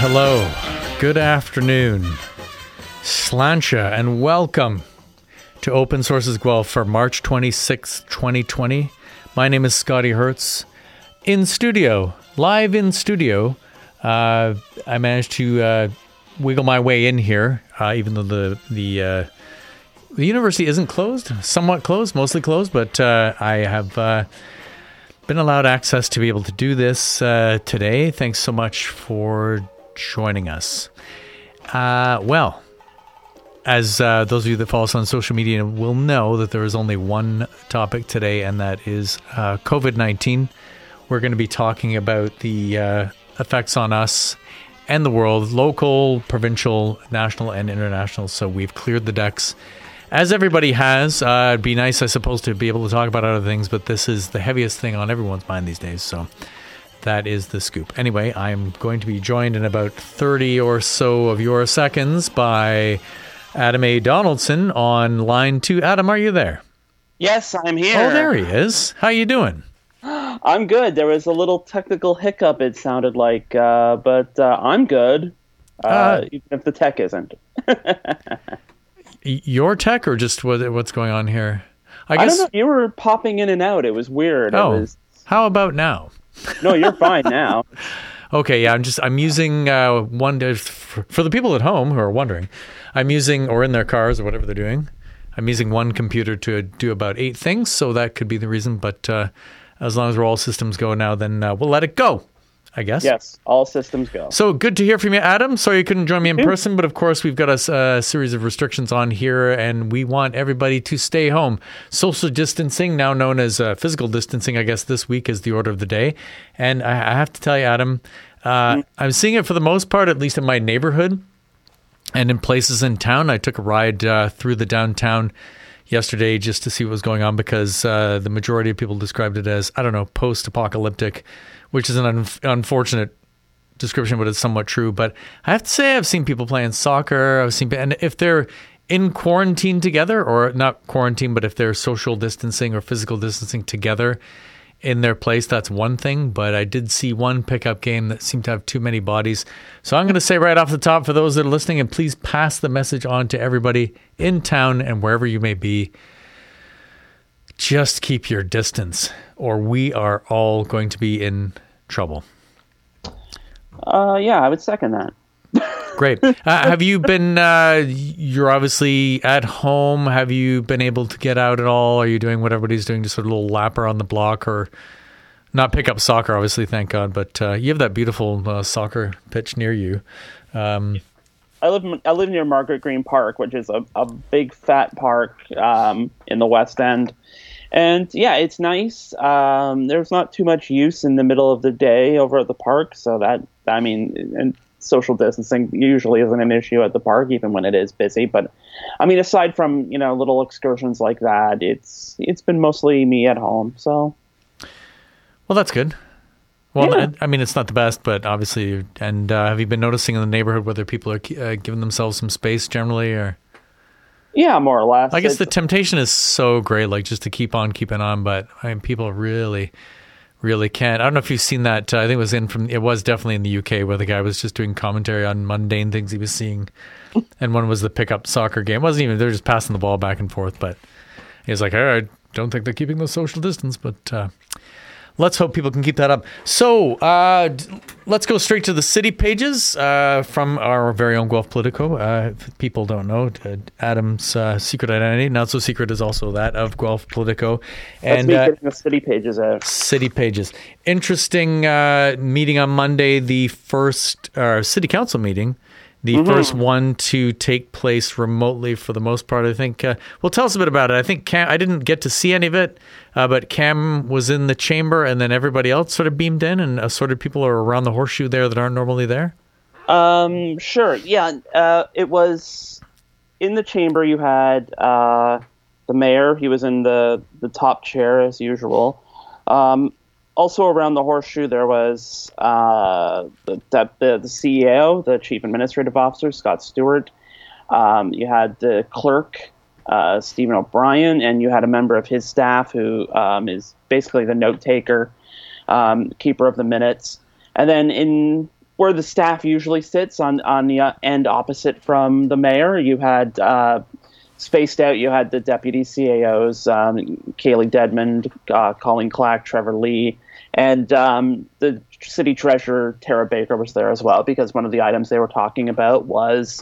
hello, good afternoon, Sláinte, and welcome to Open Sources Guelph for March 26th, 2020. My name is Scotty Hertz. In studio, live in studio, I managed to wiggle my way in here, even though the university isn't closed, somewhat closed, mostly closed, but I have been allowed access to be able to do this today. Thanks so much for joining us. Well, as those of you that follow us on social media will know that there is only one topic today, and that is COVID-19. We're going to be talking about the effects on us and the world, local, provincial, national, and international. So we've cleared the decks, as everybody has. It'd be nice, I suppose, to be able to talk about other things, but this is the heaviest thing on everyone's mind these days. So that is the scoop. Anyway, I'm going to be joined in about 30 or so of your seconds by Adam A. Donaldson on line 2. Adam, are you there? Yes, I'm here. Oh, there he is. How you doing? I'm good. There was a little technical hiccup, it sounded like, but I'm good, even if the tech isn't. Your tech, or just what's going on here? I don't know. You were popping in and out. It was weird. Oh, how about now? No, you're fine now. Okay, yeah, I'm using for the people at home who are wondering, I'm using, or in their cars or whatever they're doing, I'm using one computer to do about 8 things, so that could be the reason, but as long as we're all systems go now, then we'll let it go, I guess. Yes, all systems go. So good to hear from you, Adam. Sorry you couldn't join me in person, but of course we've got a series of restrictions on here, and we want everybody to stay home. Social distancing, now known as physical distancing, I guess this week is the order of the day. And I have to tell you, Adam, I'm seeing it for the most part, at least in my neighborhood and in places in town. I took a ride through the downtown yesterday just to see what was going on, because the majority of people described it as, I don't know, post-apocalyptic, which is an unfortunate description, but it's somewhat true. But I have to say, I've seen people playing soccer. And if they're in quarantine together, or not quarantine, but if they're social distancing or physical distancing together in their place, that's one thing. But I did see one pickup game that seemed to have too many bodies. So I'm going to say right off the top, for those that are listening, and please pass the message on to everybody in town and wherever you may be, just keep your distance, or we are all going to be in trouble. Yeah, I would second that. Great. Have you been, you're obviously at home. Have you been able to get out at all? Are you doing what everybody's doing, just a little lapper on the block, or not pick up soccer, obviously, thank God, but you have that beautiful soccer pitch near you. I live near Margaret Green Park, which is a big fat park in the West End. And yeah, it's nice. There's not too much use in the middle of the day over at the park, so and social distancing usually isn't an issue at the park, even when it is busy. But I mean, aside from, little excursions like that, it's been mostly me at home. So, well, that's good. Well, yeah. I mean, it's not the best, but obviously. And have you been noticing in the neighborhood whether people are giving themselves some space generally, or? Yeah, more or less. I guess the temptation is so great, like just to keep on keeping on, but I mean, people really, really can't. I don't know if you've seen that. I think it was definitely in the UK, where the guy was just doing commentary on mundane things he was seeing, and one was the pickup soccer game. It wasn't even, they're just passing the ball back and forth, but he was like, I don't think they're keeping the social distance, but let's hope people can keep that up. So let's go straight to the city pages from our very own Guelph Politico. If people don't know, Adam's secret identity, not so secret, is also that of Guelph Politico. And that's me getting the city pages out. City pages. Interesting meeting on Monday, the first city council meeting. The first one to take place remotely for the most part, I think. Well, tell us a bit about it. I think I didn't get to see any of it, but Cam was in the chamber, and then everybody else sort of beamed in, and assorted people are around the horseshoe there that aren't normally there. Sure. Yeah. It was in the chamber. You had the mayor. He was in the top chair as usual. Also around the horseshoe, there was the CEO, the Chief Administrative Officer, Scott Stewart. You had the clerk, Stephen O'Brien, and you had a member of his staff who is basically the note taker, keeper of the minutes. And then where the staff usually sits on the end opposite from the mayor. You had spaced out. You had the deputy CAOs, Kaylee Dedmond, Colleen Clack, Trevor Lee, and the city treasurer Tara Baker was there as well, because one of the items they were talking about was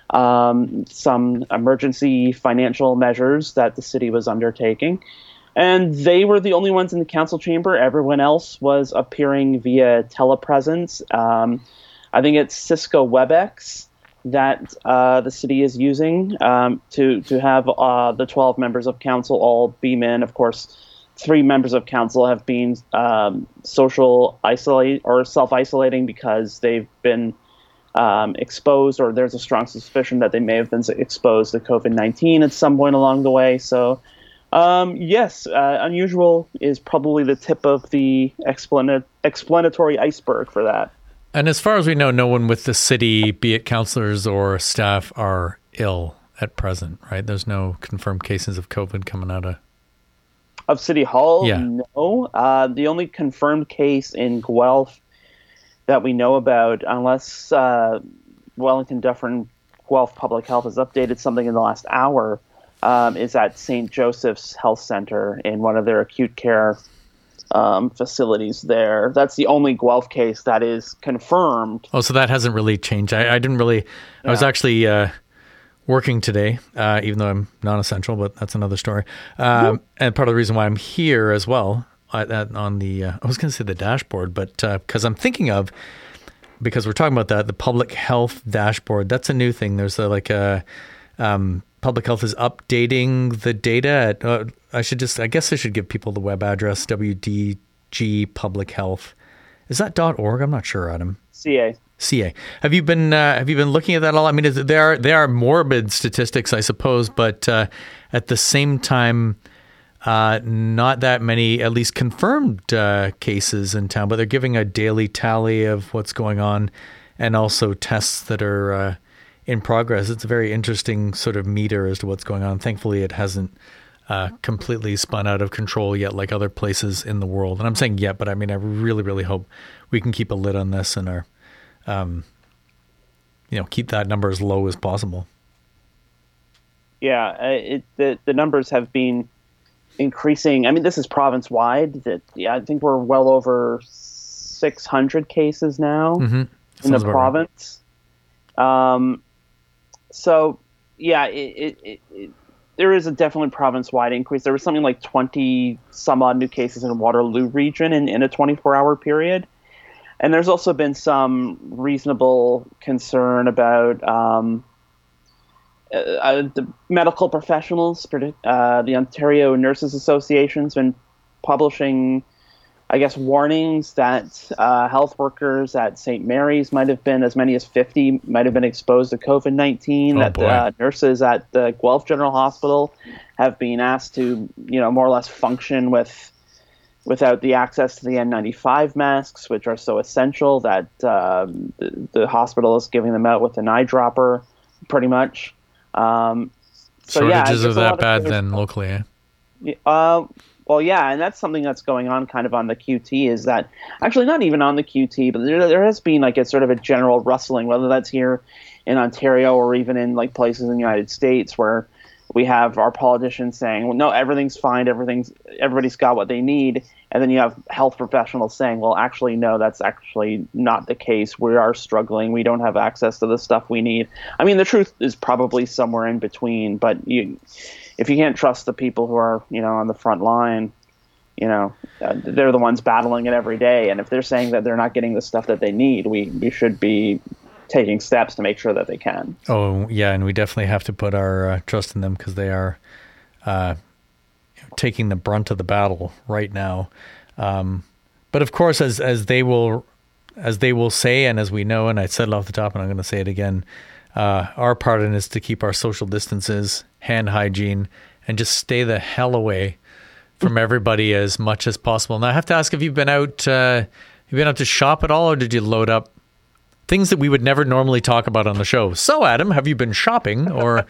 some emergency financial measures that the city was undertaking. And they were the only ones in the council chamber. Everyone else was appearing via telepresence. I think it's Cisco WebEx that the city is using to have the 12 members of council all beam in. Of course, 3 members of council have been social isolate or self-isolating because they've been exposed, or there's a strong suspicion that they may have been exposed to COVID-19 at some point along the way. So, yes, unusual is probably the tip of the explanatory iceberg for that. And as far as we know, no one with the city, be it councillors or staff, are ill at present, right? There's no confirmed cases of COVID coming out of City Hall. Yeah. No. The only confirmed case in Guelph that we know about, unless Wellington Dufferin Guelph Public Health has updated something in the last hour, is at St. Joseph's Health Center in one of their acute care facilities there. That's the only Guelph case that is confirmed. Oh, so that hasn't really changed. I didn't really... I was actually working today, even though I'm non-essential, but that's another story. And part of the reason why I'm here as well, on the... I was going to say the dashboard, but because I'm thinking of... Because we're talking about that, the public health dashboard, that's a new thing. There's public health is updating the data at... I guess I should give people the web address, WDG Public Health. Is that .org? I'm not sure, Adam. CA. Have you been looking at that at all? I mean, they are morbid statistics, I suppose, but at the same time, not that many, at least confirmed cases in town, but they're giving a daily tally of what's going on and also tests that are in progress. It's a very interesting sort of meter as to what's going on. Thankfully, it hasn't completely spun out of control yet, like other places in the world. And I'm saying yet, but I mean, I really, really hope we can keep a lid on this and keep that number as low as possible. Yeah, the numbers have been increasing. I mean, this is province wide. I think we're well over 600 cases now in the province. Right. So yeah, there is a definitely province-wide increase. There was something like 20 some odd new cases in Waterloo region in a 24-hour period. And there's also been some reasonable concern about the medical professionals. The Ontario Nurses Association's been publishing, I guess, warnings that health workers at St. Mary's might have been, as many as 50, might have been exposed to COVID-19. Nurses at the Guelph General Hospital have been asked to, more or less function without the access to the N95 masks, which are so essential that the hospital is giving them out with an eyedropper, pretty much. Shortages of that bad then locally, eh? Well, yeah, and that's something that's going on kind of on the QT, is that actually not even on the QT, but there has been like a sort of a general rustling, whether that's here in Ontario or even in like places in the United States, where we have our politicians saying, well, no, everything's fine, everybody's got what they need. And then you have health professionals saying, well, actually, no, that's actually not the case. We are struggling. We don't have access to the stuff we need. I mean, the truth is probably somewhere in between, but if you can't trust the people who are, on the front line, they're the ones battling it every day. And if they're saying that they're not getting the stuff that they need, we should be taking steps to make sure that they can. Oh, yeah. And we definitely have to put our trust in them, because they are taking the brunt of the battle right now. But of course, as they will say, and as we know, and I said it off the top and I'm going to say it again, our part in it is to keep our social distances, hand hygiene, and just stay the hell away from everybody as much as possible. Now, I have to ask, have you been out to shop at all, or did you load up things that we would never normally talk about on the show? So, Adam, have you been shopping, or...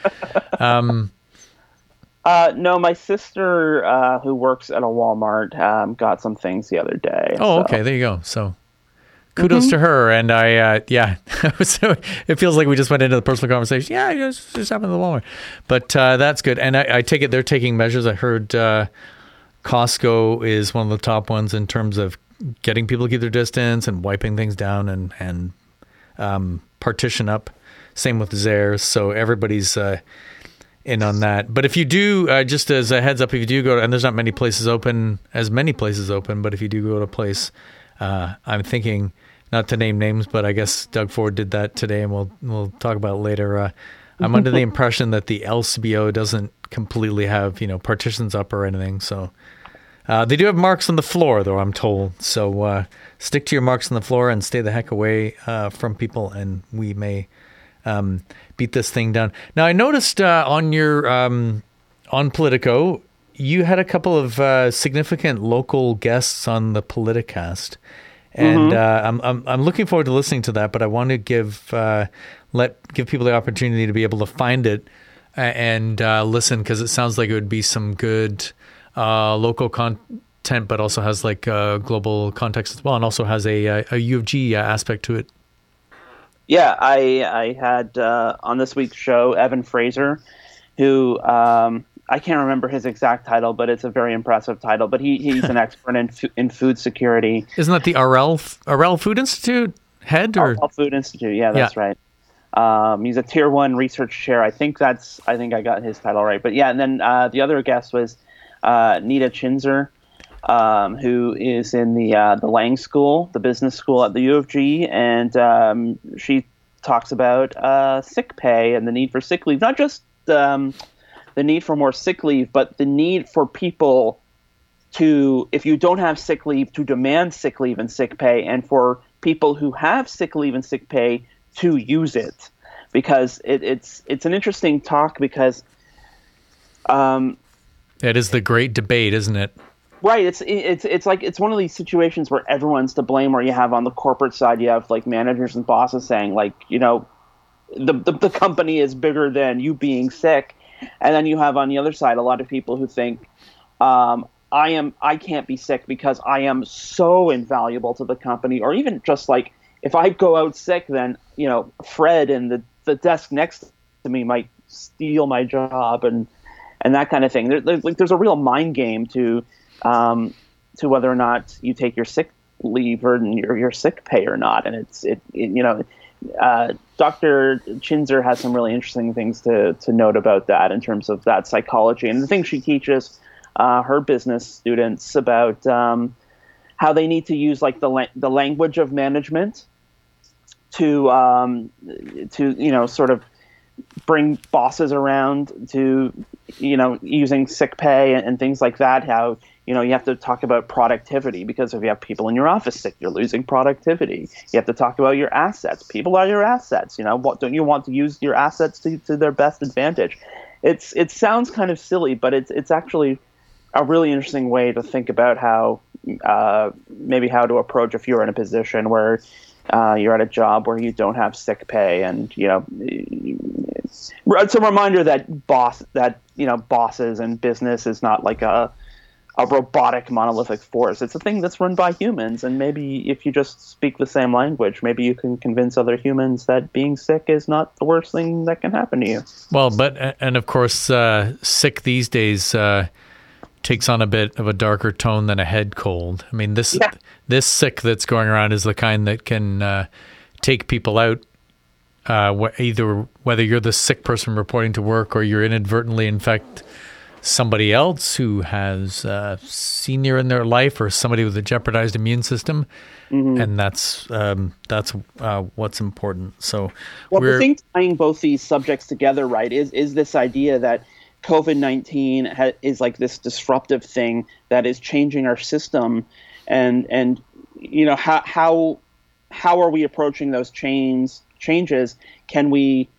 No, my sister, who works at a Walmart, got some things the other day. Oh, so. Okay, there you go. So, kudos to her. And I, so it feels like we just went into the personal conversation. Yeah, just happened at the Walmart. But that's good. And I take it they're taking measures. I heard Costco is one of the top ones in terms of getting people to keep their distance and wiping things down and partition up. Same with Zehrs. So everybody's in on that. But if you do, just as a heads up, if you do go, and there's not many places open, but if you do go to a place, I'm thinking, not to name names, but I guess Doug Ford did that today, and we'll talk about it later. I'm under the impression that the LCBO doesn't completely have, partitions up or anything. So they do have marks on the floor, though, I'm told. So stick to your marks on the floor and stay the heck away from people, and we may beat this thing down. Now, I noticed on your on Politico, you had a couple of significant local guests on the Politicast, and I'm looking forward to listening to that. But I want to give people the opportunity to be able to find it and listen, because it sounds like it would be some good local content, but also has like global context as well, and also has a U of G aspect to it. Yeah, I had on this week's show Evan Fraser, who I can't remember his exact title, but it's a very impressive title. But he's an expert in food security. Isn't that the RL Food Institute head? Or? RL Food Institute, yeah, that's right. He's a Tier 1 research chair. I think I got his title right. But yeah, and then the other guest was Nita Chinzer, who is in the Lang School, the business school at the U of G, and she talks about sick pay and the need for sick leave. Not just the need for more sick leave, but the need for people to, if you don't have sick leave, to demand sick leave and sick pay, and for people who have sick leave and sick pay to use it. Because it's an interesting talk, because it is the great debate, isn't it? Right. It's like it's one of these situations where everyone's to blame, where you have on the corporate side, you have like managers and bosses saying like, the company is bigger than you being sick. And then you have on the other side a lot of people who think I can't be sick because I am so invaluable to the company, or even just like if I go out sick, then Fred and the desk next to me might steal my job and that kind of thing. There's a real mind game to whether or not you take your sick leave or your sick pay or not, and Dr. Chinzer has some really interesting things to note about that in terms of that psychology, and the things she teaches her business students about how they need to use like the language of management to sort of bring bosses around to using sick pay and things like that. How you have to talk about productivity, because if you have people in your office sick, you're losing productivity. You have to talk about your assets. People are your assets. What don't you want to use your assets to their best advantage? It sounds kind of silly, but it's actually a really interesting way to think about how maybe how to approach if you're in a position where you're at a job where you don't have sick pay, and it's a reminder that bosses and business is not like a robotic monolithic force. It's a thing that's run by humans, and maybe if you just speak the same language, maybe you can convince other humans that being sick is not the worst thing that can happen to you. Well, and of course, sick these days takes on a bit of a darker tone than a head cold. I mean, this sick that's going around is the kind that can take people out, either whether you're the sick person reporting to work or you're inadvertently infect somebody else who has a senior in their life or somebody with a jeopardized immune system. Mm-hmm. And that's what's important. So, the thing tying both these subjects together, right, is this idea that COVID-19 is like this disruptive thing that is changing our system, and how are we approaching those changes? Can we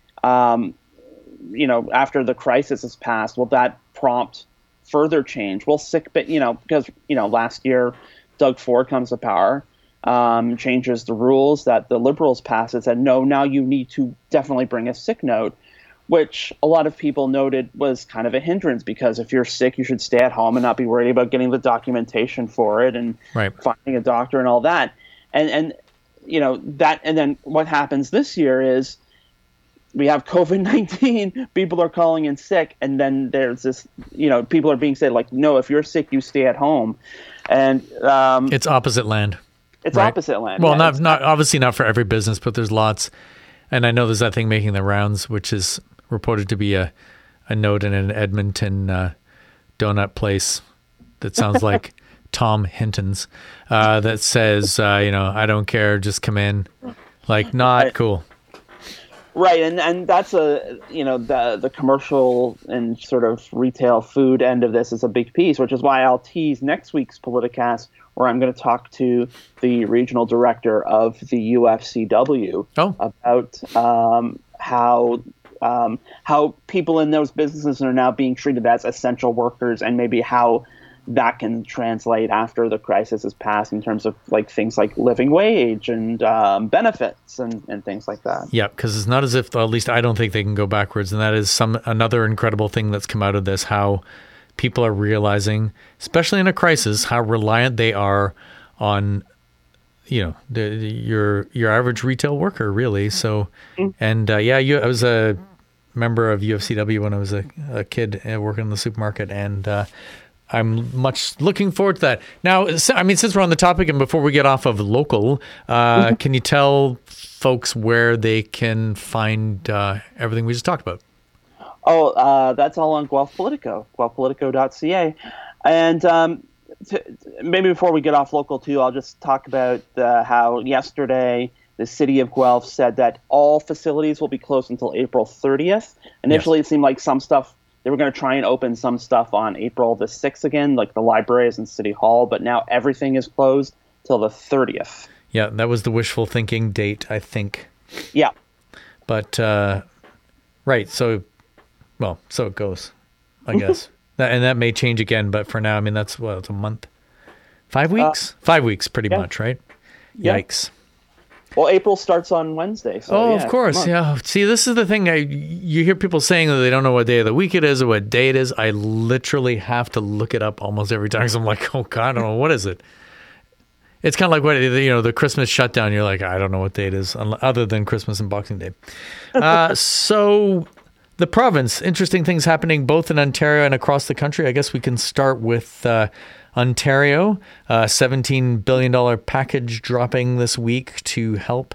after the crisis has passed, will that prompt further change? Will because last year Doug Ford comes to power, changes the rules that the Liberals passed and said, no, now you need to definitely bring a sick note, which a lot of people noted was kind of a hindrance, because if you're sick, you should stay at home and not be worried about getting the documentation for it and finding a doctor and all that. And that, and then what happens this year is we have COVID-19, people are calling in sick, and then there's this, people are being said, like, no, if you're sick, you stay at home. And it's opposite land. It's right? opposite land. Well, yeah, not obviously not for every business, but there's lots. And I know there's that thing making the rounds, which is reported to be a note in an Edmonton donut place that sounds like Tom Hinton's, that says, I don't care, just come in. Like, not cool. Right, and that's the commercial and sort of retail food end of this is a big piece, which is why I'll tease next week's Politicast, where I'm going to talk to the regional director of the UFCW about how people in those businesses are now being treated as essential workers, and maybe how that can translate after the crisis has passed in terms of like things like living wage and benefits and things like that. Yeah, because it's not as if, at least I don't think they can go backwards. And that is another incredible thing that's come out of this, how people are realizing, especially in a crisis, how reliant they are on, your average retail worker, really. So, and I was a member of UFCW when I was a kid working in the supermarket, and I'm much looking forward to that. Now, I mean, since we're on the topic and before we get off of local, can you tell folks where they can find everything we just talked about? Oh, that's all on Guelph Politico, guelphpolitico.ca. And maybe before we get off local too, I'll just talk about how yesterday the city of Guelph said that all facilities will be closed until April 30th. Initially, It seemed like some stuff, they were going to try and open some stuff on April the 6th again, like the libraries and City Hall, but now everything is closed till the 30th. Yeah, that was the wishful thinking date, I think. Yeah. But, right, so it goes, I guess. And that may change again, but for now, I mean, it's a month. 5 weeks? 5 weeks, pretty much, right? Yeah. Yikes. Well, April starts on Wednesday. So of course. Yeah. See, this is the thing. You hear people saying that they don't know what day of the week it is or what day it is. I literally have to look it up almost every time. So I'm like, oh, God, I don't know. What is it? It's kind of like the Christmas shutdown. You're like, I don't know what day it is, other than Christmas and Boxing Day. So the province, interesting things happening both in Ontario and across the country. I guess we can start with Ontario, $17 billion package dropping this week to help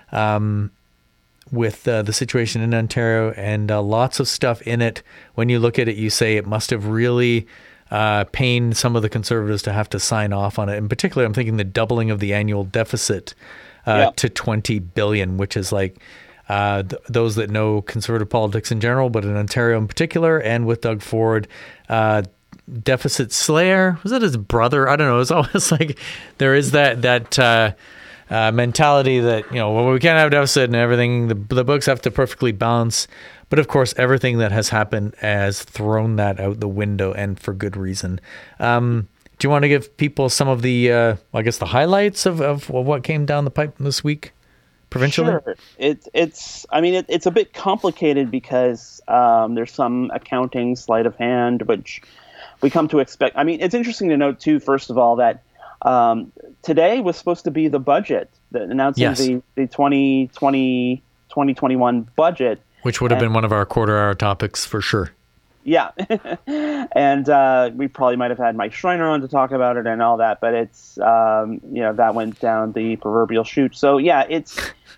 with the situation in Ontario, and lots of stuff in it. When you look at it, you say it must have really pained some of the Conservatives to have to sign off on it. In particular, I'm thinking the doubling of the annual deficit to $20 billion, which is like those that know Conservative politics in general, but in Ontario in particular, and with Doug Ford, deficit slayer. Was that his brother? I don't know. It's always like there is that mentality that, we can't have deficit and everything. The books have to perfectly balance. But of course, everything that has happened has thrown that out the window, and for good reason. Do you want to give people some of the, the highlights of what came down the pipe this week provincially? Sure. It's a bit complicated because there's some accounting sleight of hand, which we come to expect. I mean, it's interesting to note, too, first of all, that today was supposed to be the budget, announcing the 2020-2021 budget. Which would have been one of our quarter-hour topics for sure. Yeah. And we probably might have had Mike Schreiner on to talk about it and all that, but it's, that went down the proverbial chute. So, yeah, it's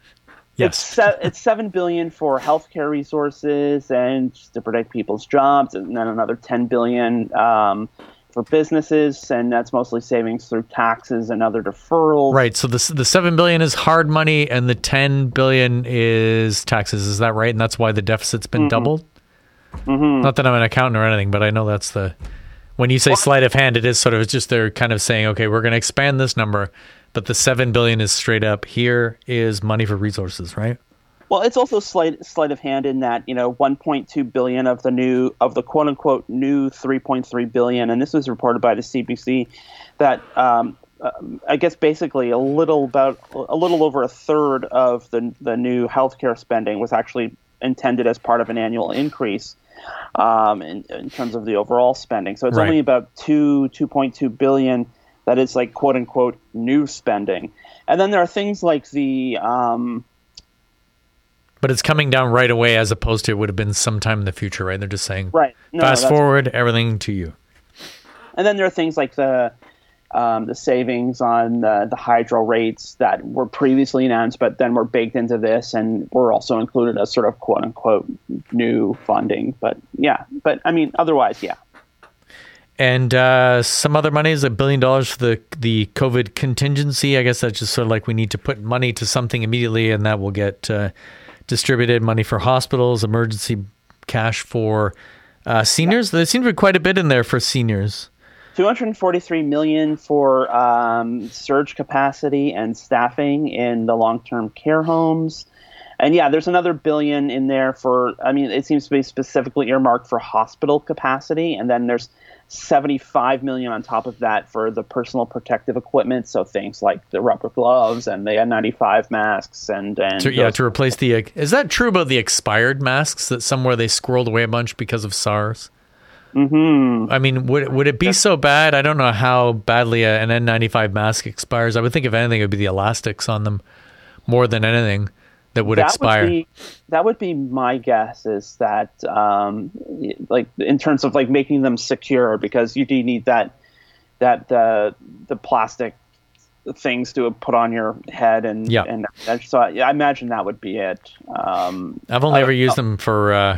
$7 billion for healthcare resources and just to protect people's jobs, and then another $10 billion for businesses, and that's mostly savings through taxes and other deferrals. Right. So the $7 billion is hard money, and the $10 billion is taxes. Is that right? And that's why the deficit's been doubled. Mm-hmm. Not that I'm an accountant or anything, but I know that's when you say sleight of hand, it is sort of just they're kind of saying, okay, we're going to expand this number. But the $7 billion is straight up, here is money for resources, right? Well, it's also sleight of hand in that, $1.2 billion of the quote unquote new $3.3 billion, and this was reported by the CBC, that I guess basically a little over a third of the new healthcare spending was actually intended as part of an annual increase in terms of the overall spending. So it's only about $2.2 billion that is like quote unquote new spending. And then there are things like the but it's coming down right away as opposed to it would have been sometime in the future, right? They're just saying, right. Fast forward, everything to you. And then there are things like the savings on the hydro rates that were previously announced, but then were baked into this and were also included as sort of quote unquote new funding. But I mean, otherwise, yeah. And some other money is $1 billion for the COVID contingency. I guess that's just sort of like we need to put money to something immediately, and that will get distributed. Money for hospitals, emergency cash for seniors. There seems to be quite a bit in there for seniors. $243 million for surge capacity and staffing in the long-term care homes. And yeah, there's another $1 billion in there for, I mean, it seems to be specifically earmarked for hospital capacity. And then there's $75 million on top of that for the personal protective equipment. So things like the rubber gloves and the N95 masks and to replace the, is that true about the expired masks that somewhere they squirreled away a bunch because of SARS? Mm-hmm. I mean, would it be so bad? I don't know how badly an N95 mask expires. I would think if anything, it would be the elastics on them more than anything that would expire. That would be my guess, is that like in terms of like making them secure, because you do need that the plastic things to put on your head and so I imagine that would be it. I've only ever used them for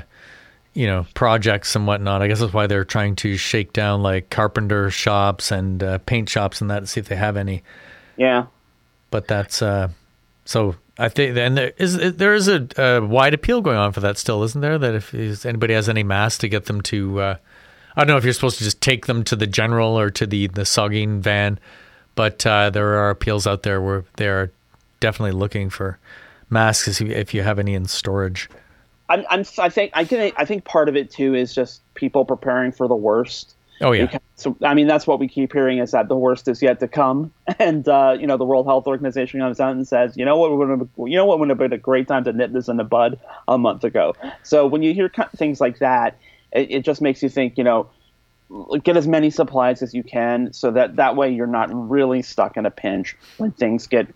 projects and whatnot. I guess that's why they're trying to shake down like carpenter shops and paint shops and that to see if they have any. Yeah, but that's so. I think, and there is a wide appeal going on for that still, isn't there? That if anybody has any masks, to get them to, I don't know if you're supposed to just take them to the general or to the Saugeen van, but there are appeals out there where they're definitely looking for masks if you have any in storage. I think part of it too is just people preparing for the worst. Oh yeah. So I mean, that's what we keep hearing, is that the worst is yet to come, and the World Health Organization comes out and says, what would have been a great time to nip this in the bud a month ago. So when you hear things like that, it just makes you think, get as many supplies as you can, so that way you're not really stuck in a pinch when things get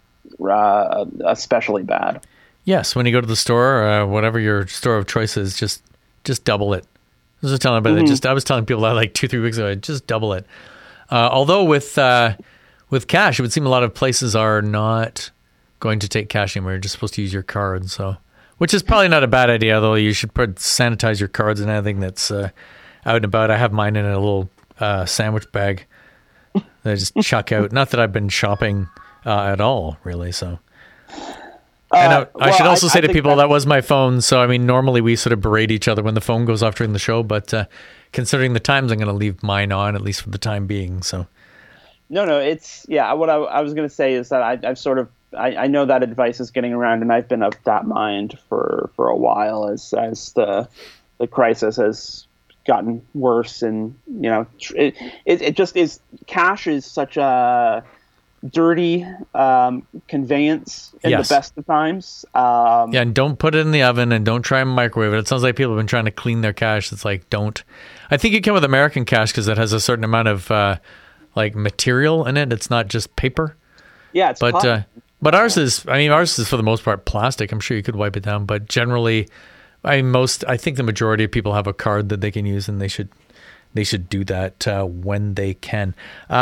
especially bad. Yes, when you go to the store, whatever your store of choice is, just double it. I was telling about that. I was telling people that like 2-3 weeks ago. Just double it. Although with cash, it would seem a lot of places are not going to take cash anymore. You're just supposed to use your card. So, which is probably not a bad idea. Though you should sanitize your cards and anything that's out and about. I have mine in a little sandwich bag that I just chuck out. Not that I've been shopping at all, really. So. And I should also say to people that was my phone. So, I mean, normally we sort of berate each other when the phone goes off during the show. But considering the times, I'm going to leave mine on, at least for the time being. So, No, it's, yeah, what I was going to say is that I've sort of, I know that advice is getting around, and I've been of that mind for a while as the crisis has gotten worse. And, it just is, cash is such a dirty conveyance in the best of times. And don't put it in the oven, and don't try and microwave it. It sounds like people have been trying to clean their cash. It's like, don't. I think you can with American cash because it has a certain amount of like material in it. It's not just paper. Yeah, it's but ours is for the most part plastic. I'm sure you could wipe it down, but generally, I think the majority of people have a card that they can use, and they should do that when they can.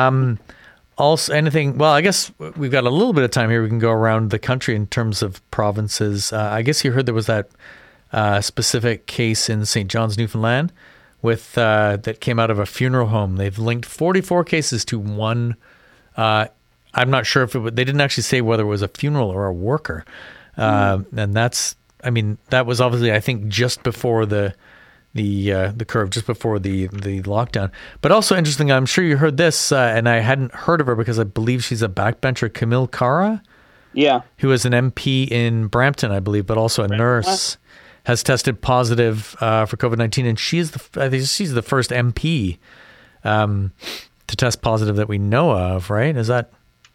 Also, anything? Well, I guess we've got a little bit of time here. We can go around the country in terms of provinces. I guess you heard there was that specific case in St. John's, Newfoundland, with that came out of a funeral home. They've linked 44 cases to one. I'm not sure if they didn't actually say whether it was a funeral or a worker, and that was obviously, I think, just before the curve, just before the lockdown. But also interesting, I'm sure you heard this, and I hadn't heard of her because I believe she's a backbencher, Camille Cara, who is an MP in Brampton, I believe, but also a nurse, has tested positive for COVID-19, and I think she's the first MP to test positive that we know of, right? Is that?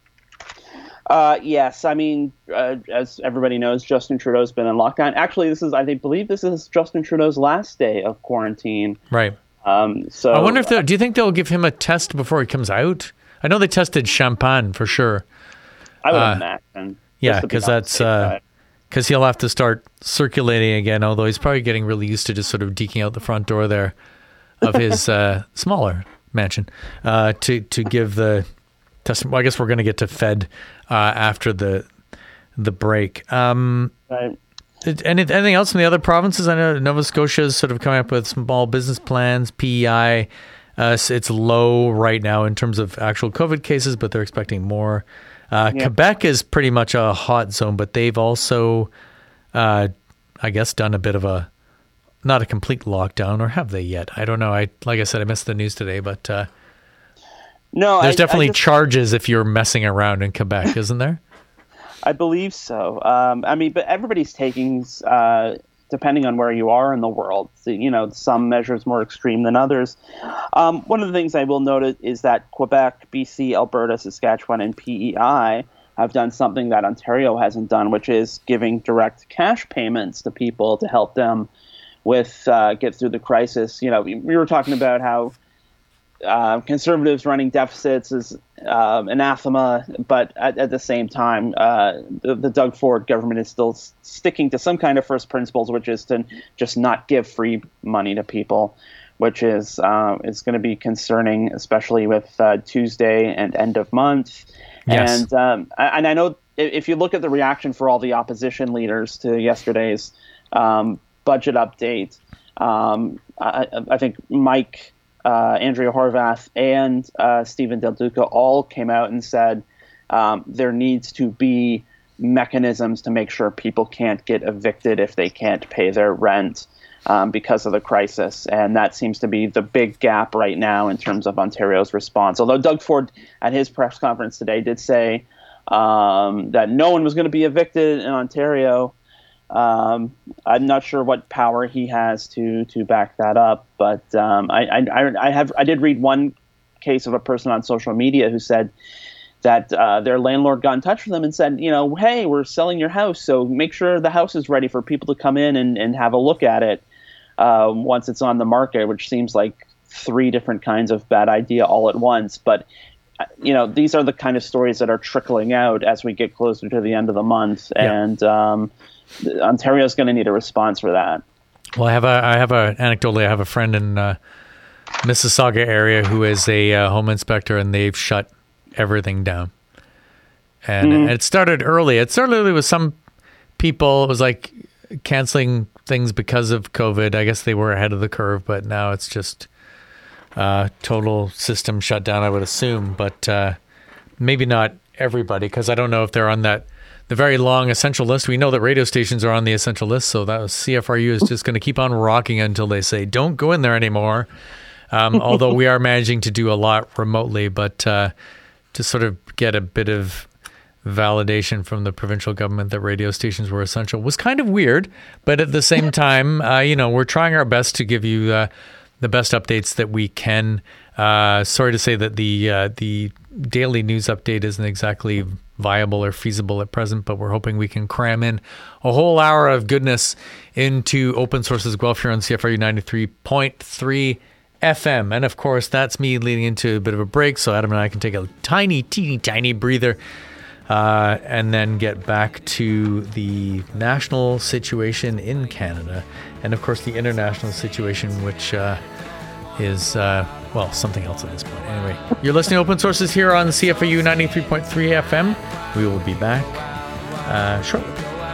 Yes, I mean, as everybody knows, Justin Trudeau's been in lockdown. Actually, I believe this is Justin Trudeau's last day of quarantine. Right. So I wonder if do you think they'll give him a test before he comes out? I know they tested Champagne for sure. I would imagine. Yeah, because that's because he'll have to start circulating again. Although he's probably getting really used to just sort of deking out the front door there of his smaller mansion to give the test. Well, I guess we're going to get to Fed after the break. Right. Anything else from the other provinces? I know Nova Scotia is sort of coming up with small business plans, PEI. It's low right now in terms of actual COVID cases, but they're expecting more. Quebec is pretty much a hot zone, but they've also, I guess, done a bit of not a complete lockdown, or have they yet? I don't know. Like I said, I missed the news today, but no, there's definitely charges if you're messing around in Quebec, isn't there? I believe so. But everybody's taking, depending on where you are in the world, some measures more extreme than others. One of the things I will note is that Quebec, BC, Alberta, Saskatchewan, and PEI have done something that Ontario hasn't done, which is giving direct cash payments to people to help them with get through the crisis. We were talking about how conservatives running deficits is anathema, but at the same time, the Doug Ford government is still sticking to some kind of first principles, which is to just not give free money to people, which is going to be concerning, especially with Tuesday and end of month. Yes. And I know if you look at the reaction for all the opposition leaders to yesterday's budget update, I think Mike, Andrea Horwath, and Stephen Del Duca all came out and said there needs to be mechanisms to make sure people can't get evicted if they can't pay their rent because of the crisis. And that seems to be the big gap right now in terms of Ontario's response. Although Doug Ford at his press conference today did say that no one was going to be evicted in Ontario. I'm not sure what power he has to back that up, but I did read one case of a person on social media who said that their landlord got in touch with them and said, hey, we're selling your house, so make sure the house is ready for people to come in and have a look at it once it's on the market, which seems like 3 different kinds of bad idea all at once. But these are the kind of stories that are trickling out as we get closer to the end of the month, and Ontario is going to need a response for that. Well, anecdotally, I have a friend in Mississauga area who is a home inspector, and they've shut everything down. And it started early. It started early with some people. It was like canceling things because of COVID. I guess they were ahead of the curve, but now it's just total system shutdown, I would assume. But maybe not everybody, because I don't know if they're on the very long essential list. We know that radio stations are on the essential list, so that CFRU is just going to keep on rocking until they say, don't go in there anymore. Although we are managing to do a lot remotely, but to sort of get a bit of validation from the provincial government that radio stations were essential was kind of weird. But at the same time, we're trying our best to give you the best updates that we can. Sorry to say that the daily news update isn't exactly viable or feasible at present, but we're hoping we can cram in a whole hour of goodness into Open Sources Guelph here on CFRU 93.3 FM. And of course, that's me leading into a bit of a break, so Adam and I can take a teeny tiny breather and then get back to the national situation in Canada and, of course, the international situation, which is, something else at this point. Anyway, you're listening to Open Sources here on CFRU 93.3 FM. We will be back shortly.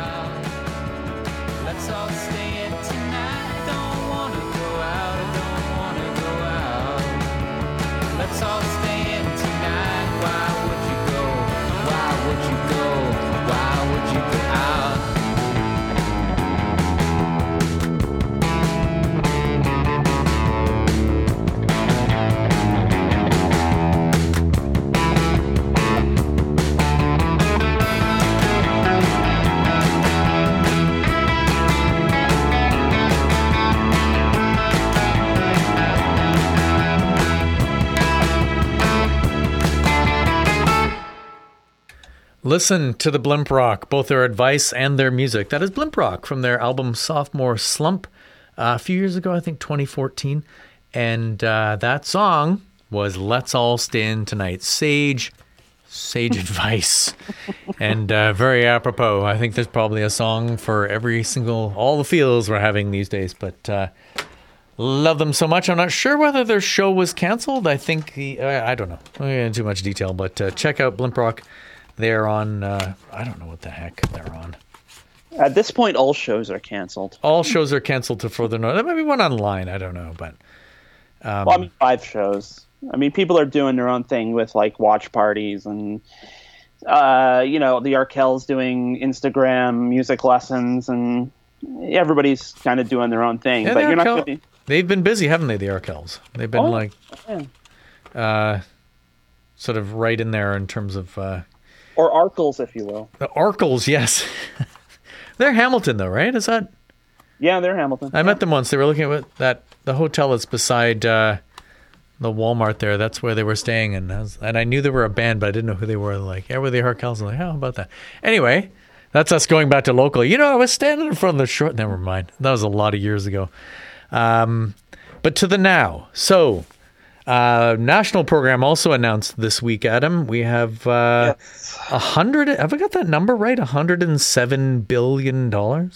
Listen to the Blimp Rock, both their advice and their music. That is Blimp Rock from their album Sophomore Slump a few years ago, I think 2014. And that song was Let's All Stand Tonight. Sage advice. And very apropos. I think there's probably a song for all the feels we're having these days. But love them so much. I'm not sure whether their show was canceled. I think I don't know. I'm not getting into too much detail. But check out Blimp Rock. They're on, I don't know what the heck they're on. At this point, all shows are canceled. All shows are canceled to further notice. There might be one online. I don't know. But well, I mean, 5 shows. I mean, people are doing their own thing with like watch parties and, the Arkells doing Instagram music lessons, and everybody's kind of doing their own thing. Yeah, but you're not going to be. They've been busy, haven't they, the Arkells? They've been sort of right in there in terms of. Or Arkles, if you will. The Arkles, yes. They're Hamilton, though, right? Is that? Yeah, they're Hamilton. I met them once. They were looking at the hotel that's beside the Walmart there. That's where they were staying, and I knew they were a band, but I didn't know who they were. Like, yeah, were they Arkells? I'm like, how about that? Anyway, that's us going back to local. I was standing in front of the short. Never mind. That was a lot of years ago. But to the now. So, national program also announced this week, Adam. We have 100. Have I got that number right? $107 billion.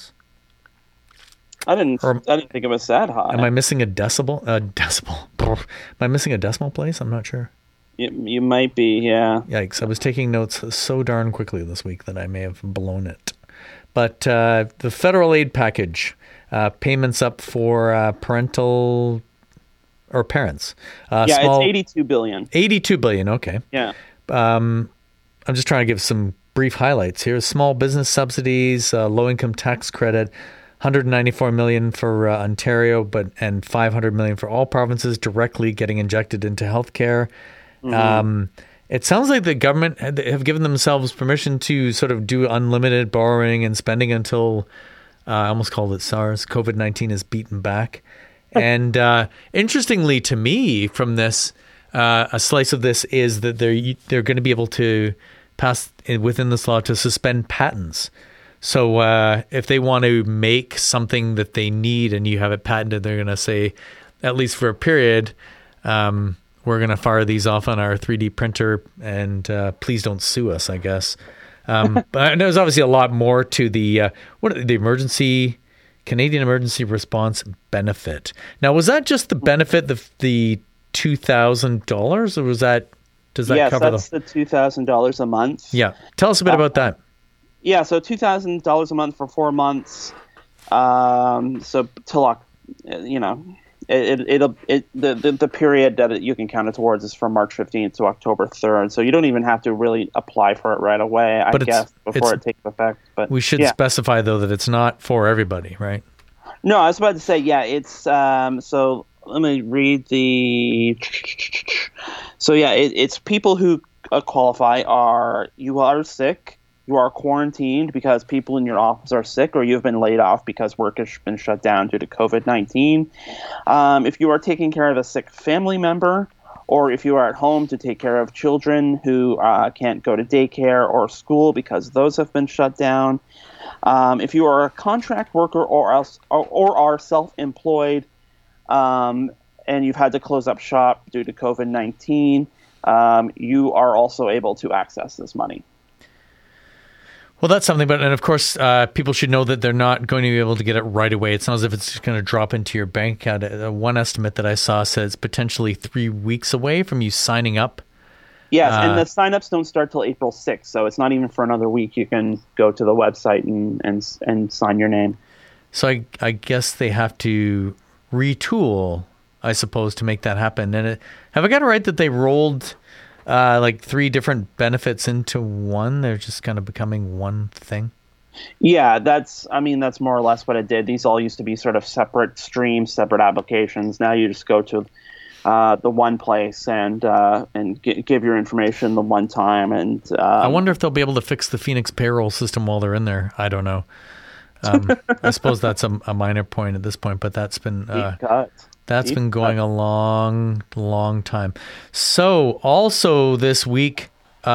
I didn't think it was that high. Am I missing a decibel? Am I missing a decimal place? I'm not sure. You might be, yeah. Yikes. I was taking notes so darn quickly this week that I may have blown it. But the federal aid package, payments up for parental or parents. It's $82 billion. $82 billion, okay. Yeah. I'm just trying to give some brief highlights here. Small business subsidies, low-income tax credit, $194 million for Ontario, and $500 million for all provinces directly getting injected into healthcare. Mm-hmm. It sounds like the government have given themselves permission to sort of do unlimited borrowing and spending until I almost called it SARS. COVID-19 is beaten back. And interestingly to me, from this, a slice of this is that they're going to be able to pass within this law to suspend patents. So if they want to make something that they need and you have it patented, they're going to say, at least for a period, we're going to fire these off on our 3D printer and please don't sue us, I guess. But there's obviously a lot more to the Canadian Emergency Response Benefit. Now, was that just the benefit, the $2,000, or was that, does that cover the $2,000 a month? Yeah. Tell us a bit about that. Yeah, so $2,000 a month for 4 months. So till the period that you can count it towards is from March 15th to October 3rd. So you don't even have to really apply for it right away, I guess, before it takes effect. But we should specify though that it's not for everybody, right? No, I was about to say, it's so let me read the. So it's people who qualify you are sick. You are quarantined because people in your office are sick, or you've been laid off because work has been shut down due to COVID-19. If you are taking care of a sick family member, or if you are at home to take care of children who can't go to daycare or school because those have been shut down. If you are a contract worker or are self-employed, and you've had to close up shop due to COVID-19, you are also able to access this money. Well, that's something, and of course, people should know that they're not going to be able to get it right away. It's not as if it's just going to drop into your bank account. One estimate that I saw says potentially 3 weeks away from you signing up. Yes, and the sign-ups don't start till April 6th, so it's not even for another week. You can go to the website and sign your name. So I guess they have to retool, I suppose, to make that happen. And have I got it right that they rolled like 3 different benefits into one? They're just kind of becoming one thing? Yeah, that's more or less what it did. These all used to be sort of separate streams, separate applications. Now you just go to the one place and give your information the one time. And I wonder if they'll be able to fix the Phoenix payroll system while they're in there. I don't know. I suppose that's a minor point at this point, but that's been been going a long, long time. So also this week,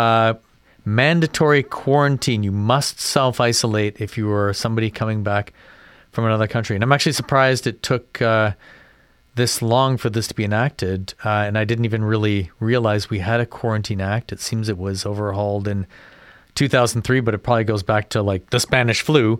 mandatory quarantine. You must self-isolate if you are somebody coming back from another country. And I'm actually surprised it took this long for this to be enacted, and I didn't even really realize we had a Quarantine Act. It seems it was overhauled in 2003, but it probably goes back to like the Spanish flu.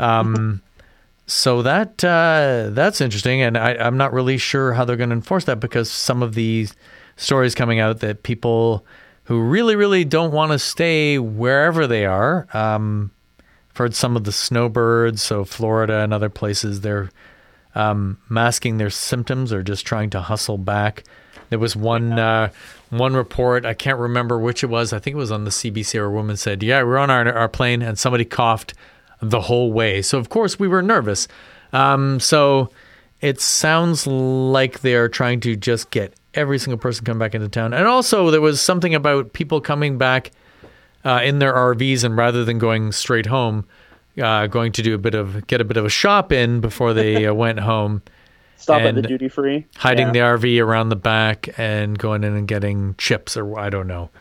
So that's interesting, and I'm not really sure how they're going to enforce that, because some of these stories coming out that people who really, really don't want to stay wherever they are, I've heard some of the snowbirds, so Florida and other places, they're masking their symptoms or just trying to hustle back. There was one report, I can't remember which it was, I think it was on the CBC, where a woman said, yeah, we're on our plane and somebody coughed the whole way. So, of course, we were nervous. So it sounds like they're trying to just get every single person come back into town. And also there was something about people coming back in their RVs, and rather than going straight home, going to get a bit of a shop in before they went home. Stop at the duty free. Hiding the RV around the back and going in and getting chips, or I don't know.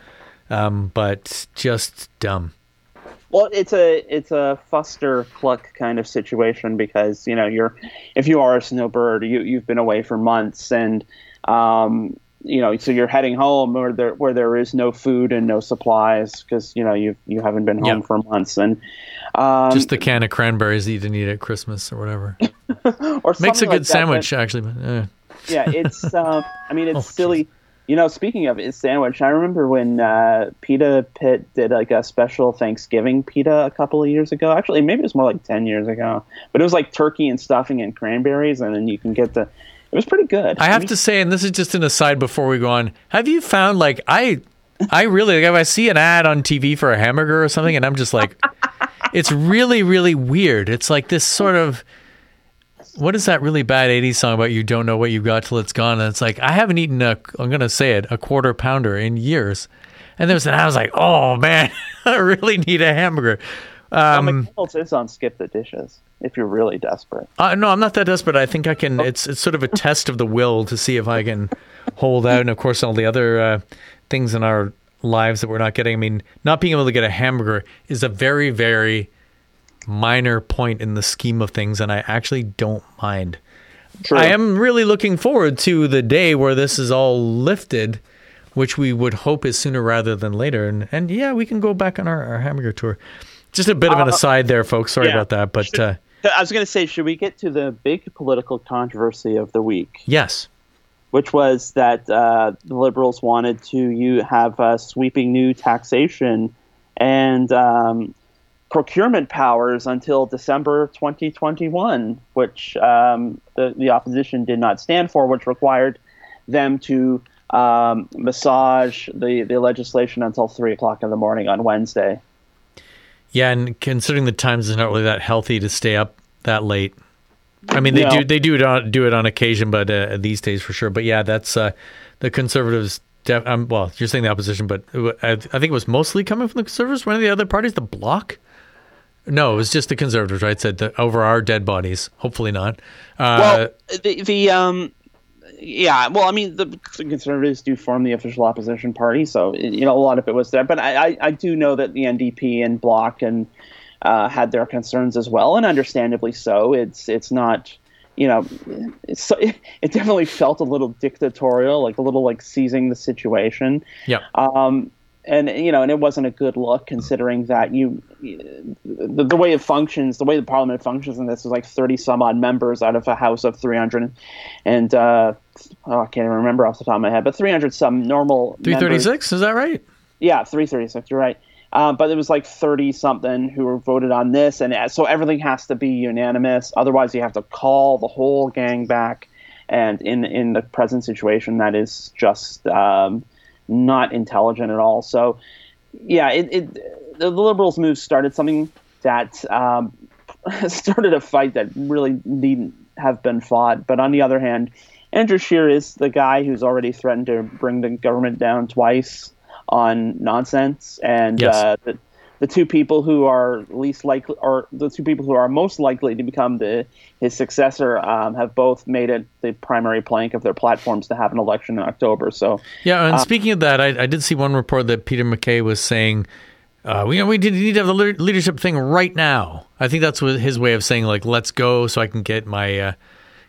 But just dumb. Well, it's a Fuster Cluck kind of situation, because if you are a snowbird, you've been away for months, and so you're heading home where there is no food and no supplies, because you haven't been home for months, and just the can of cranberries that you didn't eat at Christmas or whatever. Or makes a good like sandwich, actually. But, yeah, it's it's silly. Geez. Speaking of his sandwich, I remember when Pita Pitt did like a special Thanksgiving pita a couple of years ago. Actually, maybe it was more like 10 years ago. But it was like turkey and stuffing and cranberries, and then you can get it was pretty good. I have to say, and this is just an aside before we go on, have you found, like, I really, like, if I see an ad on TV for a hamburger or something, and I'm just like, it's really, really weird. It's like this sort of, what is that really bad 80s song about you don't know what you've got till it's gone? And it's like, I haven't eaten I'm going to say it, a quarter pounder in years. And there was an, I was like, oh man, I really need a hamburger. McDonald's is on Skip the Dishes if you're really desperate. No, I'm not that desperate. I think I can, it's sort of a test of the will to see if I can hold out. And of course, all the other things in our lives that we're not getting. I mean, not being able to get a hamburger is a very, very minor point in the scheme of things, and I actually don't mind. True. I am really looking forward to the day where this is all lifted, which we would hope is sooner rather than later. And yeah, we can go back on our hamburger tour. Just a bit of an aside there, folks. Sorry about that. But I was going to say, should we get to the big political controversy of the week? Yes. Which was that the Liberals wanted to have sweeping new taxation and procurement powers until December 2021, which the opposition did not stand for, which required them to massage the legislation until 3 o'clock in the morning on Wednesday. Yeah, and considering the times, it's not really that healthy to stay up that late. I mean, they do it on occasion, but these days for sure. But yeah, that's the Conservatives. Well, you're saying the opposition, but I think it was mostly coming from the Conservatives. One of the other parties, the Bloc. No, it was just the Conservatives, right? Said over our dead bodies. Hopefully not. Yeah, well, I mean, the Conservatives do form the official opposition party, so a lot of it was there. But I do know that the NDP and Bloc and had their concerns as well, and understandably so. It's not, it definitely felt a little dictatorial, like a little like seizing the situation. Yeah. And it wasn't a good look, considering that the way it functions, the way the parliament functions in this is like 30 some odd members out of a house of 300, and I can't even remember off the top of my head, but 300 some normal 336, is that right? Yeah, 336. You're right. But it was like 30 something who were voted on this, and so everything has to be unanimous. Otherwise, you have to call the whole gang back, and in the present situation, that is just not intelligent at all. So, yeah, the Liberals' move started something that started a fight that really needn't have been fought. But on the other hand, Andrew Scheer is the guy who's already threatened to bring the government down twice on nonsense, and yes. The two people who are least likely, or the two people who are most likely to become his successor, have both made it the primary plank of their platforms to have an election in October. So yeah, and speaking of that, I did see one report that Peter MacKay was saying, we need to have the leadership thing right now. I think that's his way of saying, like, let's go so I can get my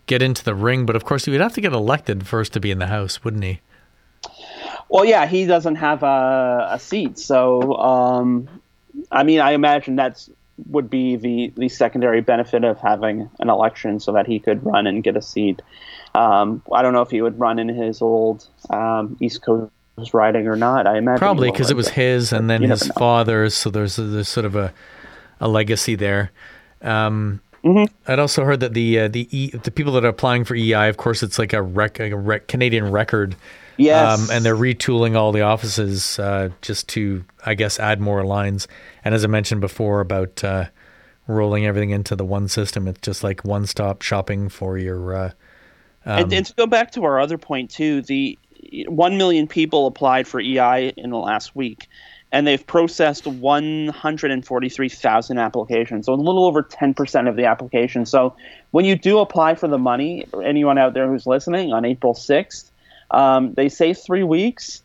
get into the ring. But of course, he would have to get elected first to be in the House, wouldn't he? Well, yeah, he doesn't have a seat. So, I mean, I imagine that's would be the secondary benefit of having an election so that he could run and get a seat. I don't know if he would run in his old East Coast riding or not. I imagine probably because it was his and then his father's, so there's sort of a legacy there. I'd also heard that the people that are applying for EI, of course, it's like a Canadian record. Yes. And they're retooling all the offices just to, I guess, add more lines. And as I mentioned before about rolling everything into the one system, it's just like one-stop shopping for your... and to go back to our other point, too, the 1 million people applied for EI in the last week, and they've processed 143,000 applications, so a little over 10% of the applications. So when you do apply for the money, anyone out there who's listening, on April 6th, they say 3 weeks.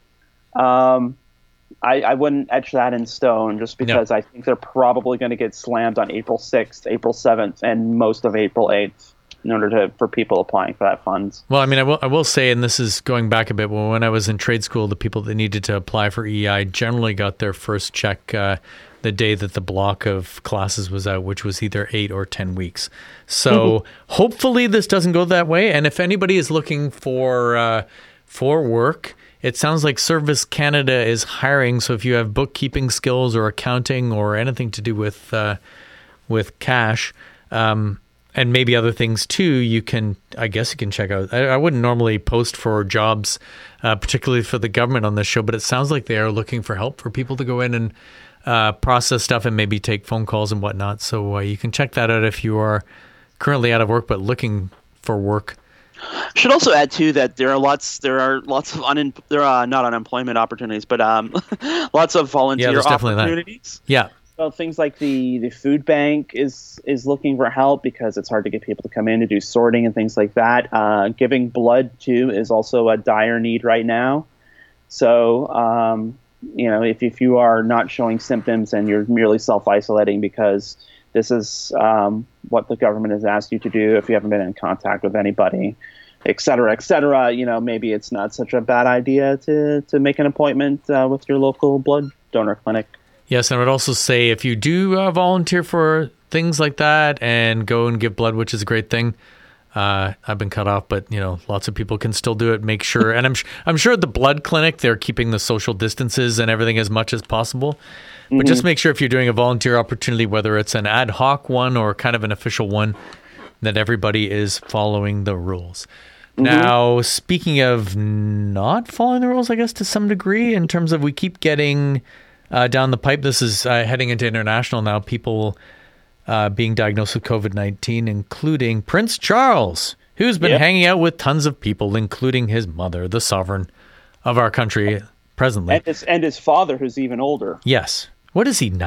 I wouldn't etch that in stone just because I think they're probably going to get slammed on April 6th, April 7th, and most of April 8th in order for people applying for that funds. Well, I mean, I will say, and this is going back a bit, when I was in trade school, the people that needed to apply for EI generally got their first check the day that the block of classes was out, which was either 8 or 10 weeks. So hopefully this doesn't go that way. And if anybody is looking for work, it sounds like Service Canada is hiring. So if you have bookkeeping skills or accounting or anything to do with cash, and maybe other things too, I guess you can check out. I wouldn't normally post for jobs, particularly for the government on this show, but it sounds like they are looking for help for people to go in and process stuff and maybe take phone calls and whatnot. So you can check that out if you are currently out of work but looking for work. Should also add too that there are lots of not unemployment opportunities, but lots of volunteer opportunities. Yeah. So things like the food bank is looking for help because it's hard to get people to come in to do sorting and things like that. Giving blood too is also a dire need right now. So if you are not showing symptoms and you're merely self-isolating because this is what the government has asked you to do, if you haven't been in contact with anybody, et cetera, maybe it's not such a bad idea to make an appointment with your local blood donor clinic. Yes, and I would also say if you do volunteer for things like that and go and give blood, which is a great thing. I've been cut off, but lots of people can still do it. Make sure, and I'm sure at the blood clinic they're keeping the social distances and everything as much as possible. But just make sure if you're doing a volunteer opportunity, whether it's an ad hoc one or kind of an official one, that everybody is following the rules. Now, speaking of not following the rules, I guess to some degree, in terms of we keep getting down the pipe. This is heading into international now. People being diagnosed with COVID-19, including Prince Charles, who's been hanging out with tons of people, including his mother, the sovereign of our country presently. And his father, who's even older. Yes. What is he,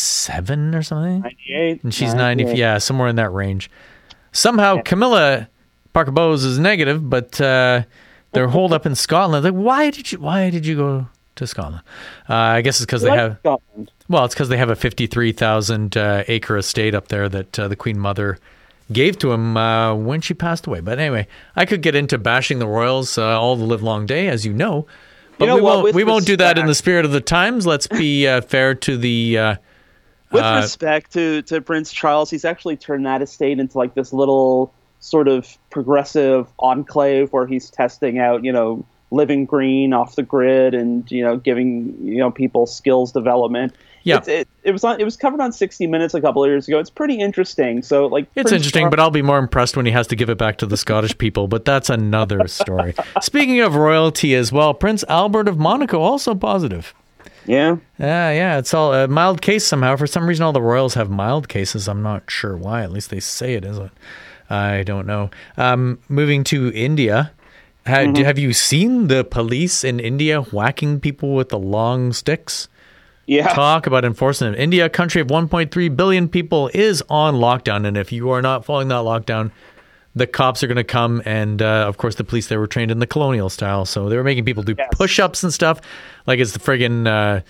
97 or something? 98. And she's 90. Yeah, somewhere in that range. Somehow, Camilla Parker Bowes is negative, but they're holed up in Scotland. Like, why did you go to Scotland? I guess it's because they have Scotland. Well, it's because they have a 53,000 acre estate up there that the Queen Mother gave to him when she passed away. But anyway, I could get into bashing the royals all the live long day, as you know. But we won't do that in the spirit of the times. Let's be fair to the. With respect to Prince Charles, he's actually turned that estate into like this little sort of progressive enclave where he's testing out, living green off the grid and giving people skills development. Yeah, it was covered on 60 Minutes a couple of years ago. It's pretty interesting. So it's Prince interesting, but I'll be more impressed when he has to give it back to the Scottish people. But that's another story. Speaking of royalty as well, Prince Albert of Monaco also positive. Yeah. Yeah. It's all a mild case somehow. For some reason, all the royals have mild cases. I'm not sure why. At least they say it isn't. I don't know. Moving to India. Have you seen the police in India whacking people with the long sticks? Yeah. Talk about enforcement. India, a country of 1.3 billion people, is on lockdown. And if you are not following that lockdown, the cops are going to come. And, of course, the police, they were trained in the colonial style. So they were making people do push-ups and stuff like it's the friggin'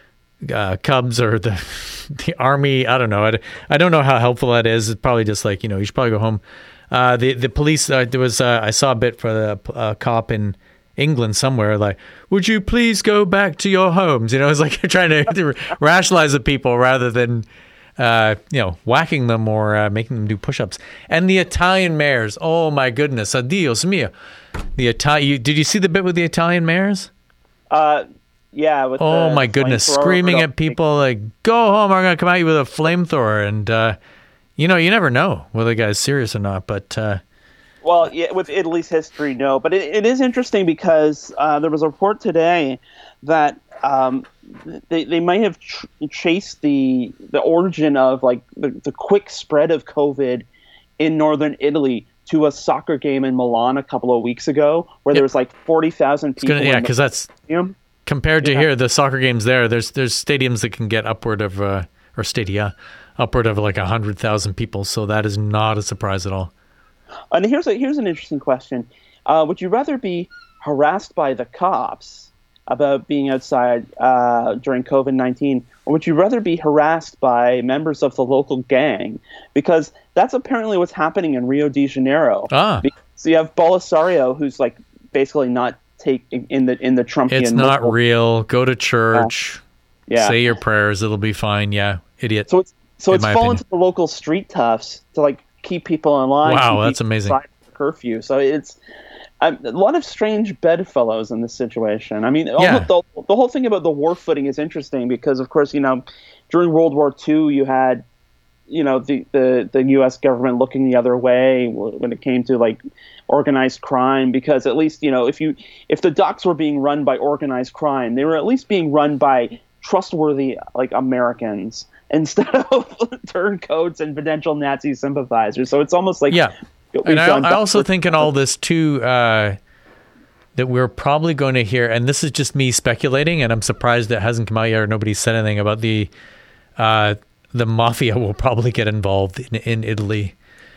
Cubs or the army. I don't know. I don't know how helpful that is. It's probably just like, you should probably go home. The police, there was, I saw a bit for the cop in England somewhere, like, would you please go back to your homes? You know, it's like trying to rationalize the people rather than, whacking them or making them do push-ups. And the Italian mayors, oh my goodness, adios mio. Did you see the bit with the Italian mayors? Yeah. With oh my goodness, screaming at people like, go home, I'm going to come at you with a flamethrower. And, you never know whether the guy's serious or not, but... Well, yeah, with Italy's history, no. But it is interesting because there was a report today that they might have chased the origin of like the quick spread of COVID in northern Italy to a soccer game in Milan a couple of weeks ago, where there was like 40,000 people. Because that's compared to here, the soccer games there's stadiums that can get upward of or stadia upward of like 100,000 people. So that is not a surprise at all. And here's an interesting question: would you rather be harassed by the cops about being outside during COVID-19, or would you rather be harassed by members of the local gang? Because that's apparently what's happening in Rio de Janeiro. So you have Bolisario, who's like basically not in the Trumpian. It's not real. Go to church. Say your prayers. It'll be fine. Yeah, idiot. So it's fallen to the local street toughs to like keep people in line. Wow, that's amazing. Curfew. So it's a lot of strange bedfellows in this situation. I mean, the whole thing about the war footing is interesting because, of course, during World War II, you had, the U.S. government looking the other way when it came to like organized crime, because at least, if the docks were being run by organized crime, they were at least being run by trustworthy like Americans instead of turncoats and potential Nazi sympathizers. So it's almost like and I also think in all this too that we're probably going to hear, and this is just me speculating, and I'm surprised it hasn't come out yet or nobody said anything about the mafia will probably get involved in Italy.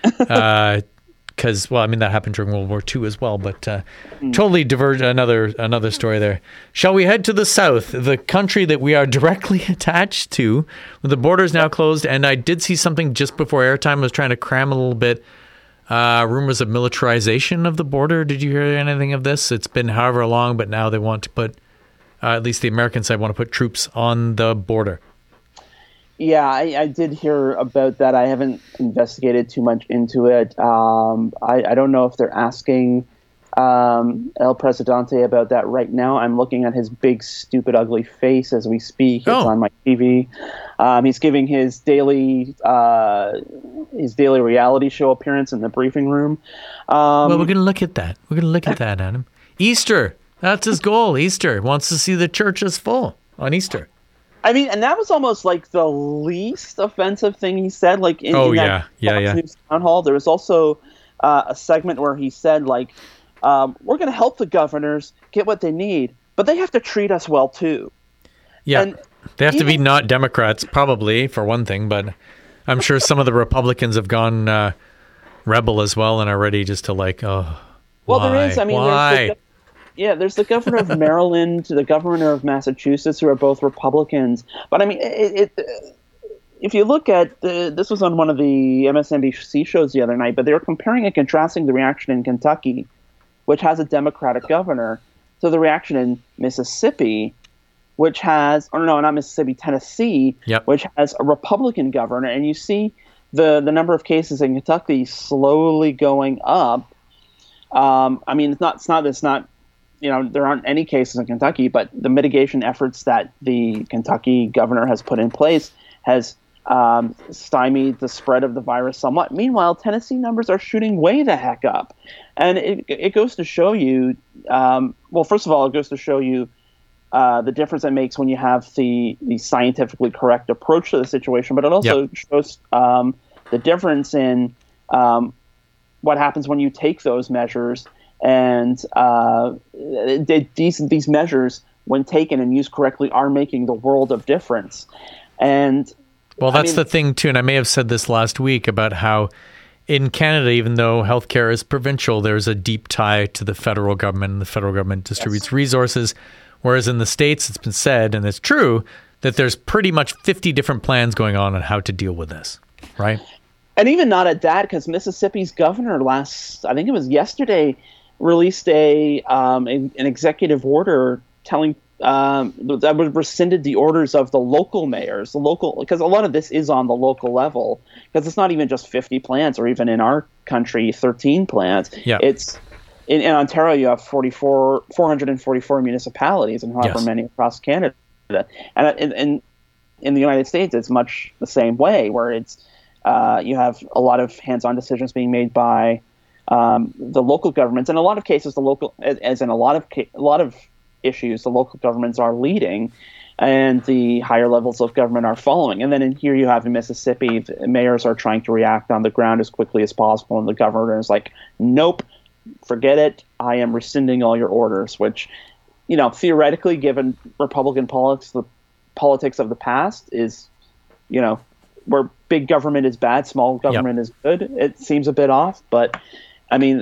Because, that happened during World War II as well, but totally diverge another story there. Shall we head to the south, the country that we are directly attached to? The borders now closed, and I did see something just before airtime. I was trying to cram a little bit. Rumors of militarization of the border. Did you hear anything of this? It's been however long, but now they want to put, at least the American side, want to put troops on the border. Yeah, I did hear about that. I haven't investigated too much into it. I don't know if they're asking El Presidente about that right now. I'm looking at his big, stupid, ugly face as we speak. It's on my TV. He's giving his daily reality show appearance in the briefing room. Well, we're going to look at that. We're going to look at that, Adam. Easter. That's his goal. Easter. Wants to see the churches full on Easter. I mean, and that was almost like the least offensive thing he said. Like in that Fox News town hall, there was also a segment where he said, like, "We're going to help the governors get what they need, but they have to treat us well too." Yeah, and they have to be not Democrats, probably for one thing, but I'm sure some of the Republicans have gone rebel as well and are ready just to like, there is. I mean, there's the governor of Maryland, the governor of Massachusetts, who are both Republicans. But I mean, if you look at this was on one of the MSNBC shows the other night, but they were comparing and contrasting the reaction in Kentucky, which has a Democratic governor, to the reaction in Mississippi, which has, or no, not Mississippi, Tennessee, which has a Republican governor. And you see the number of cases in Kentucky slowly going up. I mean, it's not. There aren't any cases in Kentucky, but the mitigation efforts that the Kentucky governor has put in place has stymied the spread of the virus somewhat. Meanwhile, Tennessee numbers are shooting way the heck up. And it goes to show you, first of all, it goes to show you the difference it makes when you have the scientifically correct approach to the situation, but it also shows the difference in what happens when you take those measures. And these measures, when taken and used correctly, are making the world of difference. And that's the thing too. And I may have said this last week about how in Canada, even though healthcare is provincial, there's a deep tie to the federal government, and the federal government distributes resources. Whereas in the States, it's been said, and it's true, that there's pretty much 50 different plans going on how to deal with this, right? And even not at that, because Mississippi's governor I think it was yesterday, released an executive order telling that would rescinded the orders of the local mayors, because a lot of this is on the local level, because it's not even just 50 plants, or even in our country 13 plants. Yeah. It's in Ontario you have 444 municipalities, and however many across Canada, and in the United States it's much the same way, where it's you have a lot of hands-on decisions being made by the local governments. In a lot of cases, a lot of issues, the local governments are leading, and the higher levels of government are following. And then here you have in Mississippi, the mayors are trying to react on the ground as quickly as possible, and the governor is like, nope, forget it, I am rescinding all your orders, which, theoretically, given Republican politics of the past, is, where big government is bad, small government is good. It seems a bit off, but I mean,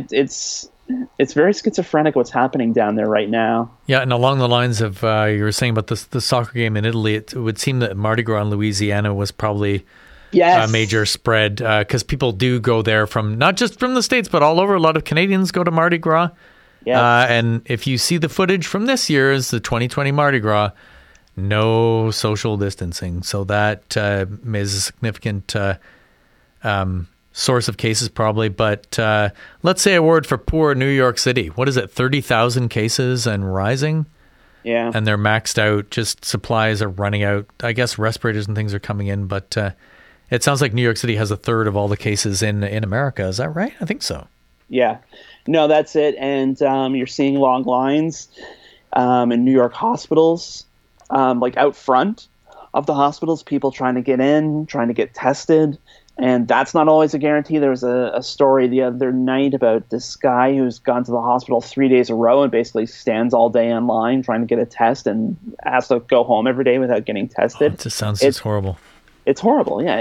it's very schizophrenic what's happening down there right now. Yeah, and along the lines of you were saying about the soccer game in Italy, it would seem that Mardi Gras in Louisiana was probably a major spread, because people do go there from not just from the States, but all over. A lot of Canadians go to Mardi Gras. Yeah. And if you see the footage from this year's, the 2020 Mardi Gras, no social distancing. So that is a significant source of cases probably. But let's say a word for poor New York City. What is it, 30,000 cases and rising? Yeah. And they're maxed out. Just supplies are running out. I guess respirators and things are coming in. But it sounds like New York City has a third of all the cases in America. Is that right? I think so. Yeah. No, that's it. And you're seeing long lines in New York hospitals. Like out front of the hospitals, people trying to get in, trying to get tested. And that's not always a guarantee. There was a story the other night about this guy who's gone to the hospital 3 days in a row and basically stands all day in line trying to get a test and has to go home every day without getting tested. It just sounds just horrible. It's horrible. Yeah,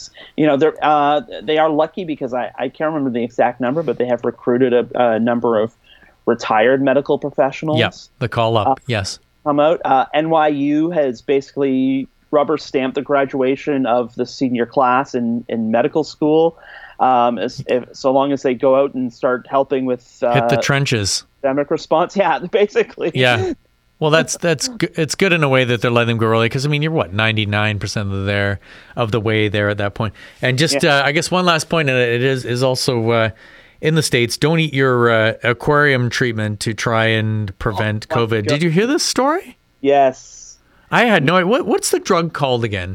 they are lucky because I can't remember the exact number, but they have recruited a number of retired medical professionals. Yeah, the call up, yes. Come out. NYU has basically rubber stamped the graduation of the senior class in medical school. So long as they go out and start helping with hit the trenches, pandemic response. Yeah, basically. Yeah. Well, it's good in a way that they're letting them go early, because I mean, you're 99% of the way there at that point. And just I guess one last point, and it is also in the States, don't eat your aquarium treatment to try and prevent COVID. Did you hear this story? Yes. I had no idea. What's the drug called again?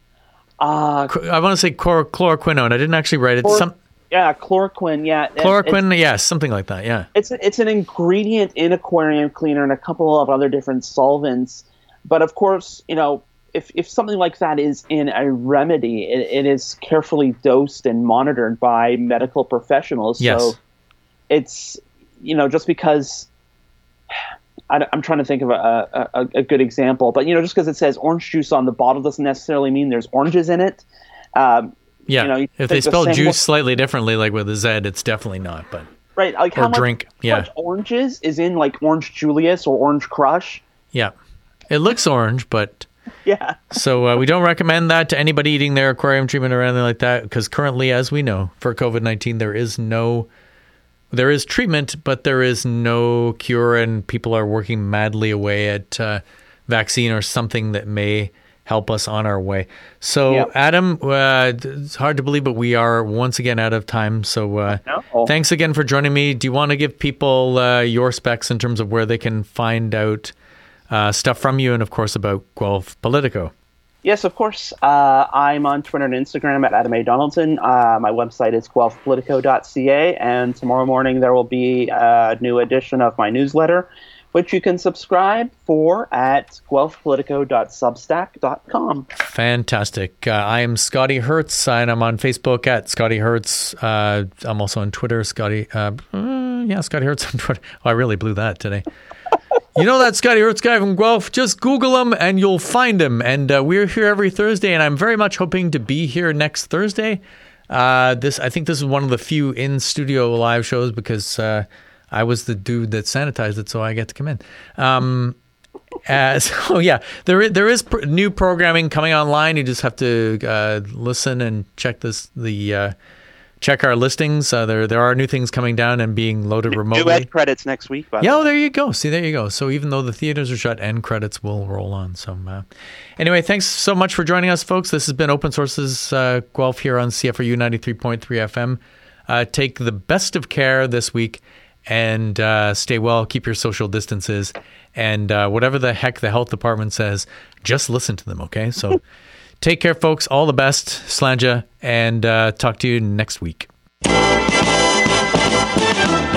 I want to say chloroquinone. I didn't actually write it. Chloroquine. Yeah. Chloroquine, yes, something like that, yeah. It's an ingredient in aquarium cleaner and a couple of other different solvents. But of course, if something like that is in a remedy, it is carefully dosed and monitored by medical professionals. Yes. So it's, just because I'm trying to think of a good example, but just because it says orange juice on the bottle doesn't necessarily mean there's oranges in it. If they spell juice slightly differently, like with a Z, it's definitely not. But right, like how much oranges is in like Orange Julius or Orange Crush? Yeah, it looks orange, but yeah. So we don't recommend that to anybody eating their aquarium treatment or anything like that, because currently, as we know, for COVID-19, there is treatment, but there is no cure, and people are working madly away at vaccine or something that may help us on our way. So, yep. Adam, it's hard to believe, but we are once again out of time. So thanks again for joining me. Do you want to give people your specs in terms of where they can find out stuff from you and, of course, about Guelph Politico? Yes, of course. I'm on Twitter and Instagram at Adam A. Donaldson. My website is guelphpolitico.ca, and tomorrow morning there will be a new edition of my newsletter, which you can subscribe for at guelphpolitico.substack.com. Fantastic. I am Scotty Hertz, and I'm on Facebook at Scotty Hertz. I'm also on Twitter, Scotty. Scotty Hertz on Twitter. Oh, I really blew that today. You know that Scotty Hertz guy from Guelph? Just Google him and you'll find him. And we're here every Thursday, and I'm very much hoping to be here next Thursday. I think this is one of the few in-studio live shows because I was the dude that sanitized it, so I get to come in. So yeah, there is new programming coming online. You just have to listen and check check our listings. There are new things coming down and being loaded remotely. New end credits next week. Yeah, there you go. See, there you go. So even though the theaters are shut, end credits will roll on. So anyway, thanks so much for joining us, folks. This has been Open Sources Guelph here on CFRU 93.3 FM. Take the best of care this week and stay well. Keep your social distances. And whatever the heck the health department says, just listen to them, okay? So take care, folks. All the best. Slàinte, and talk to you next week.